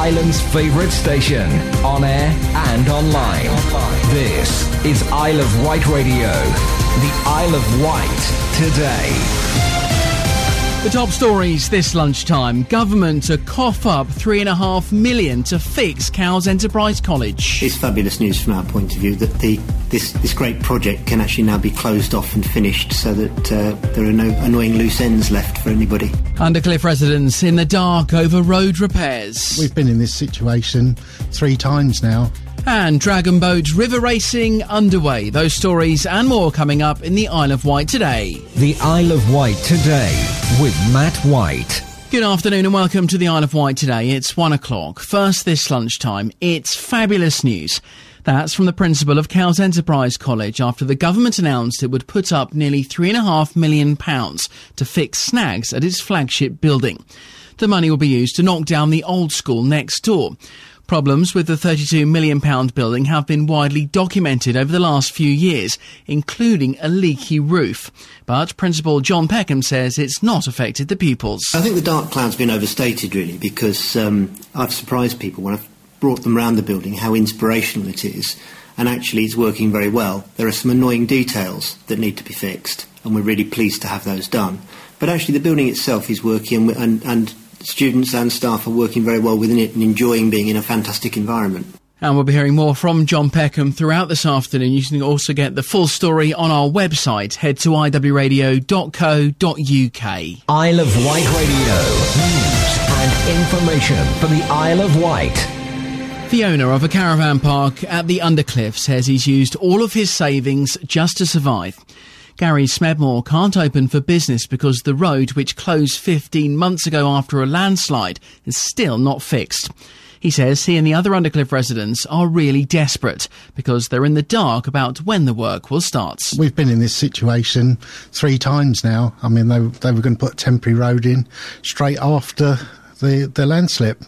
Ireland's favourite station, on air and online. This is Isle of Wight Radio. The Isle of Wight today. The top stories this lunchtime. Government to cough up $3.5 million to fix Cowes Enterprise College. It's fabulous news from our point of view that this great project can actually now be closed off and finished so that there are no annoying loose ends left for anybody. Undercliff residents in the dark over road repairs. We've been in this situation 3 times now. And Dragon Boat river racing underway. Those stories and more coming up in the Isle of Wight today. The Isle of Wight today with Matt White. Good afternoon and welcome to the Isle of Wight today. It's 1 o'clock. First this lunchtime, it's fabulous news. That's from the principal of Cowes Enterprise College after the government announced it would put up nearly £3.5 million to fix snags at its flagship building. The money will be used to knock down the old school next door. Problems with the £32 million building have been widely documented over the last few years, including a leaky roof. But Principal John Peckham says it's not affected the pupils. I think the dark cloud's been overstated, really, because I've surprised people when I've brought them round the building how inspirational it is. And actually it's working very well. There are some annoying details that need to be fixed, and we're really pleased to have those done. But actually the building itself is working, and students and staff are working very well within it and enjoying being in a fantastic environment. And we'll be hearing more from John Peckham throughout this afternoon. You can also get the full story on our website. Head to iwradio.co.uk. Isle of Wight Radio. News and information for the Isle of Wight. The owner of a caravan park at the Undercliff says he's used all of his savings just to survive. Gary Smedmore can't open for business because the road, which closed 15 months ago after a landslide, is still not fixed. He says he and the other Undercliff residents are really desperate because they're in the dark about when the work will start. We've been in this situation 3 times now. I mean, they were going to put a temporary road in straight after the landslip,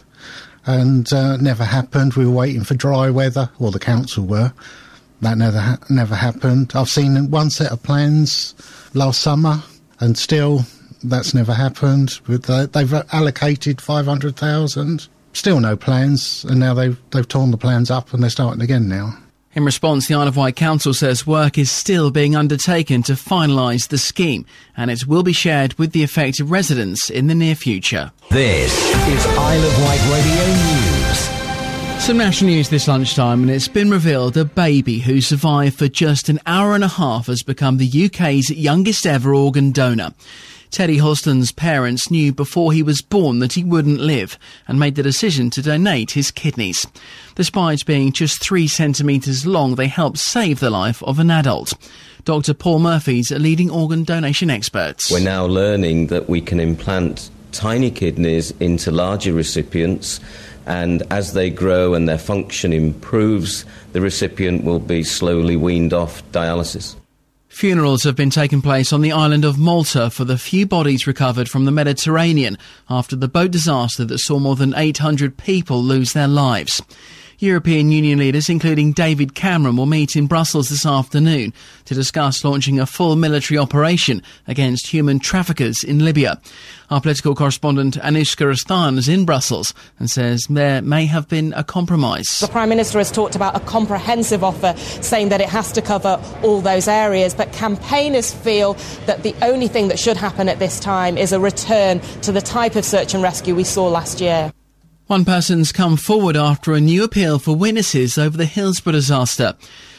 and never happened. We were waiting for dry weather, or the council were. That never happened. I've seen one set of plans last summer, and still that's never happened. They've allocated 500,000, still no plans, and now they've torn the plans up and they're starting again now. In response, the Isle of Wight Council says work is still being undertaken to finalise the scheme, and it will be shared with the affected residents in the near future. This is Isle of Wight Radio News. Some national news this lunchtime, and it's been revealed a baby who survived for just an hour and a half has become the UK's youngest ever organ donor. Teddy Hoston's parents knew before he was born that he wouldn't live and made the decision to donate his kidneys. Despite being just 3 centimetres long, they helped save the life of an adult. Dr. Paul Murphy's a leading organ donation expert. We're now learning that we can implant tiny kidneys into larger recipients, and as they grow and their function improves, the recipient will be slowly weaned off dialysis. Funerals have been taking place on the island of Malta for the few bodies recovered from the Mediterranean after the boat disaster that saw more than 800 people lose their lives. European Union leaders, including David Cameron, will meet in Brussels this afternoon to discuss launching a full military operation against human traffickers in Libya. Our political correspondent Anushka Rastan is in Brussels and says there may have been a compromise. The Prime Minister has talked about a comprehensive offer, saying that it has to cover all those areas, but campaigners feel that the only thing that should happen at this time is a return to the type of search and rescue we saw last year. One person's come forward after a new appeal for witnesses over the Hillsborough disaster.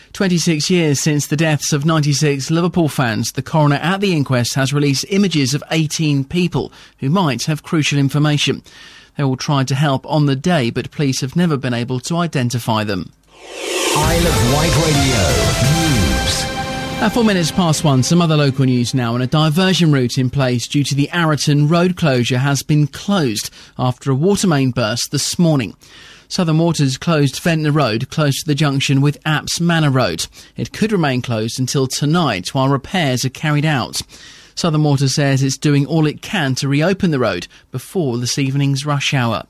26 years since the deaths of 96 Liverpool fans, the coroner at the inquest has released images of 18 people who might have crucial information. They all tried to help on the day, but police have never been able to identify them. Isle of Wight Radio News. At 4 minutes past 1, some other local news now, and a diversion route in place due to the Arraton road closure has been closed after a water main burst this morning. Southern Waters closed Ventnor Road close to the junction with Apps Manor Road. It could remain closed until tonight while repairs are carried out. Southern Waters says it's doing all it can to reopen the road before this evening's rush hour.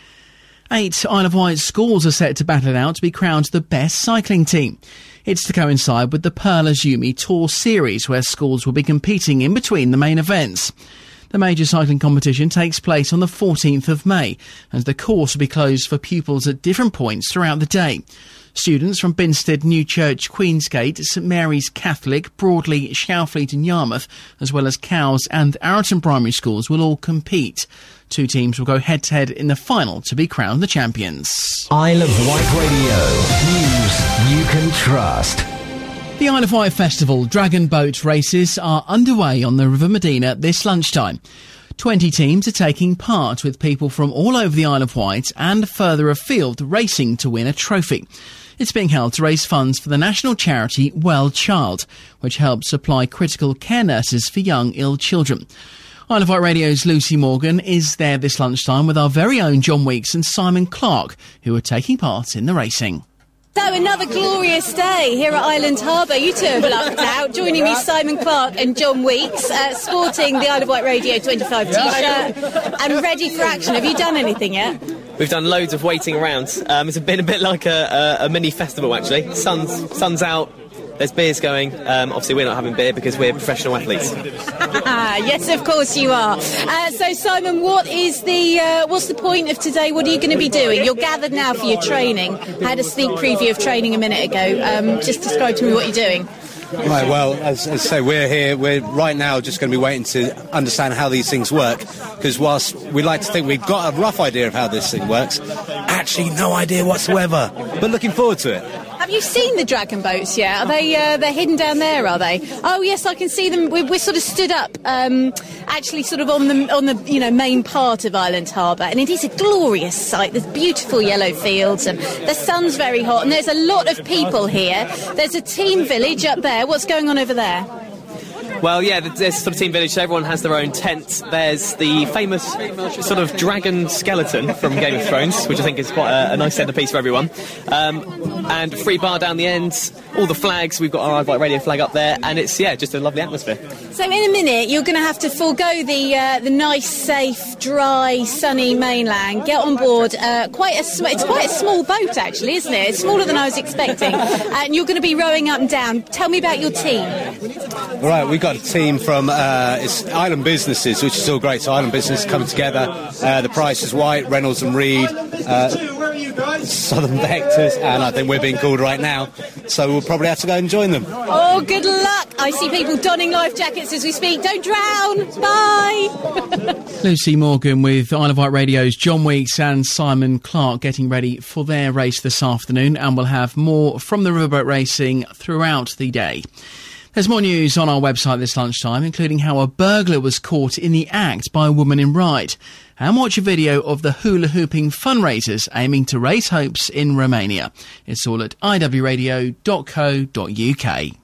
8 Isle of Wight schools are set to battle it out to be crowned the best cycling team. It's to coincide with the Pearl Azumi Tour Series, where schools will be competing in between the main events. The major cycling competition takes place on the 14th of May, and the course will be closed for pupils at different points throughout the day. Students from Binstead, Newchurch, Queensgate, St Mary's Catholic, Broadley, Shalfleet and Yarmouth, as well as Cowes and Arroton primary schools will all compete. 2 teams will go head-to-head in the final to be crowned the champions. Isle of Wight Radio. News you can trust. The Isle of Wight Festival Dragon Boat races are underway on the River Medina this lunchtime. 20 teams are taking part, with people from all over the Isle of Wight and further afield racing to win a trophy. It's being held to raise funds for the national charity Well Child, which helps supply critical care nurses for young ill children. Isle of Wight Radio's Lucy Morgan is there this lunchtime with our very own John Weeks and Simon Clark, who are taking part in the racing. So another glorious day here at Island Harbour. You two have lucked out. Joining me, Simon Clark and John Weeks, sporting the Isle of Wight Radio 25 T-shirt and ready for action. Have you done anything yet? We've done loads of waiting around. It's been a bit like a mini festival, actually. Sun's out. There's beers going. Obviously, we're not having beer because we're professional athletes. Yes, of course you are. So, Simon, what's the point of today? What are you going to be doing? You're gathered now for your training. I had a sneak preview of training a minute ago. Just describe to me what you're doing. Right, well, as I say, we're here. We're right now just going to be waiting to understand how these things work, because whilst we like to think we've got a rough idea of how this thing works, actually no idea whatsoever, but looking forward to it. Have you seen the dragon boats yet? Are they they're hidden down there, are they? Oh yes, I can see them. We're sort of stood up, actually sort of on the main part of Island Harbour, and it is a glorious sight. There's beautiful yellow fields, and the sun's very hot, and there's a lot of people here. There's a team village up there. What's going on over there? Well, yeah, there's sort of team village, so everyone has their own tent. There's the famous sort of dragon skeleton from Game of Thrones, which I think is quite a nice centrepiece for everyone. And free bar down the end, all the flags. We've got our Isle of Wight Radio flag up there, and it's, just a lovely atmosphere. So in a minute, you're going to have to forego the nice, safe, dry, sunny mainland, get on board it's quite a small boat, actually, isn't it? It's smaller than I was expecting. And you're going to be rowing up and down. Tell me about your team. Right, we've got a team from it's Island Businesses, which is all great. So Island Business coming together. The Price is White, Reynolds and Reed, Southern Vectors, and I think we're being called right now. So we'll probably have to go and join them. Oh, good luck. I see people donning life jackets as we speak. Don't drown. Bye. Lucy Morgan with Isle of Wight Radio's John Weeks and Simon Clark getting ready for their race this afternoon, and we'll have more from the riverboat racing throughout the day. There's more news on our website this lunchtime, including how a burglar was caught in the act by a woman in Ryde. And watch a video of the hula hooping fundraisers aiming to raise hopes in Romania. It's all at iwradio.co.uk.